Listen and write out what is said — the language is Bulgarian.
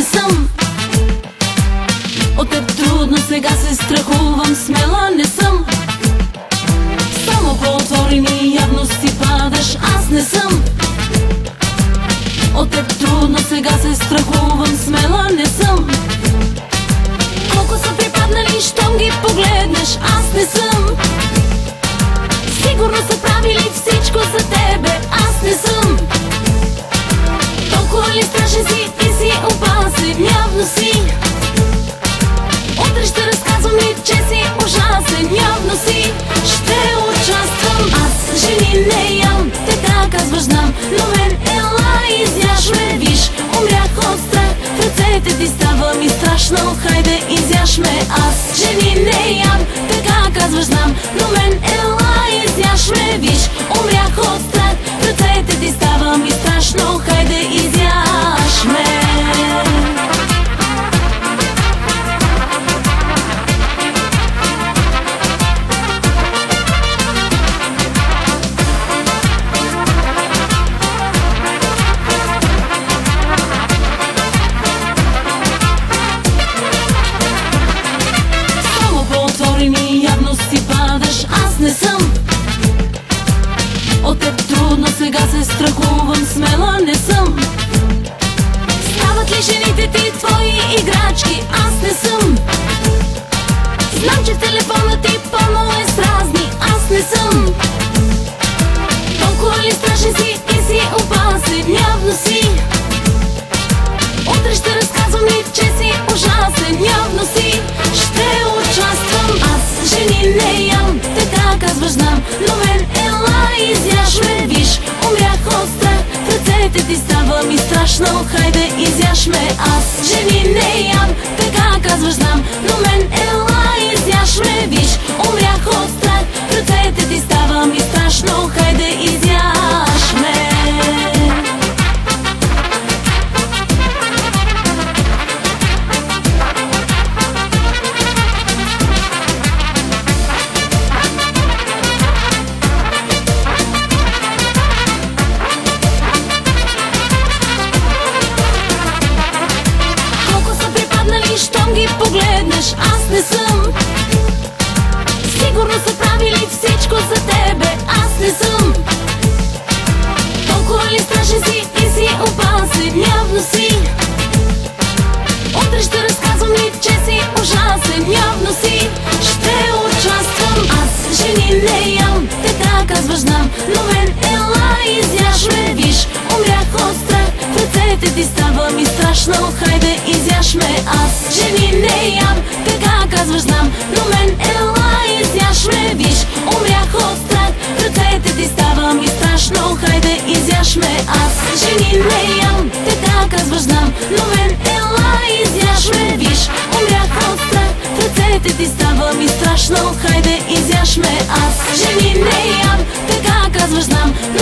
съм. От теб трудно сега се страхувам, смела не съм. Само по отворени явно си падаш, аз не съм. От теб трудно сега се страхувам, смела не съм. Колко са припаднали, щом ги погледнеш, аз не съм. Сигурно са правили всичко за тебе, аз не съм. Толкова ли страшен си и си опасен, явно си. Утре ще разказвам ли, че си ужасен, явно си. Ще участвам, аз жени не ям, така казваш знам. Но мен ела изяж ме, виж, умрях от страх. В ръцете ти става ми страшно, хайде изяж ме. Аз жени не ям, така казваш знам. Но мен ела изяж ме, виж, умрях от страх. В ръцете ти става ми страшно, хайде изяж ме. Явно си падаш, аз не съм. От теб трудно сега се страхувам, смела не съм. Стават ли жените ти твои играчки, аз не съм. Знам, че в телефона ти пълно е с разни, аз не съм. Толкова ли страшен си и си опасен, явно си. Утре ще разказвам ли, че си ужасен, явно си. Ще участвам, аз жени не ям, така казваш знам. Но мен ела изяж ме, виж, умрях от страх. В ръцете ти става ми страшно, хайде изяж ме. Аз жени не ям, така казваш знам. Но мен ела изяж ме, виж, умрях от страх. В ръцете ти става ми страшно, хайде изяж ме. Щом ги погледнеш, аз не съм. Сигурно са правили всичко за тебе, аз не съм. Толкова ли страшен си и си опасен, явно си. Утре ще разказвам ли, че си ужасен, явно си. Ще участвам, аз жени не ям, така казваш знам. Но мен ела изяж ме, виж, умрях от страх. В ръцете ти става ми страшно, хайде изяж ме. Аз жени не ям, така казваш знам. Но мен ела изяж ме, виж, умрях от страх. В ръцете ти става ми страшно, хайде изяж ме. Аз жени не ям, така казваш знам. Но мен ела изяж ме, виж, умрях от страх. В ръцете ти става ми страшно, хайде изяж ме. Аз жени не ям, така казваш знам.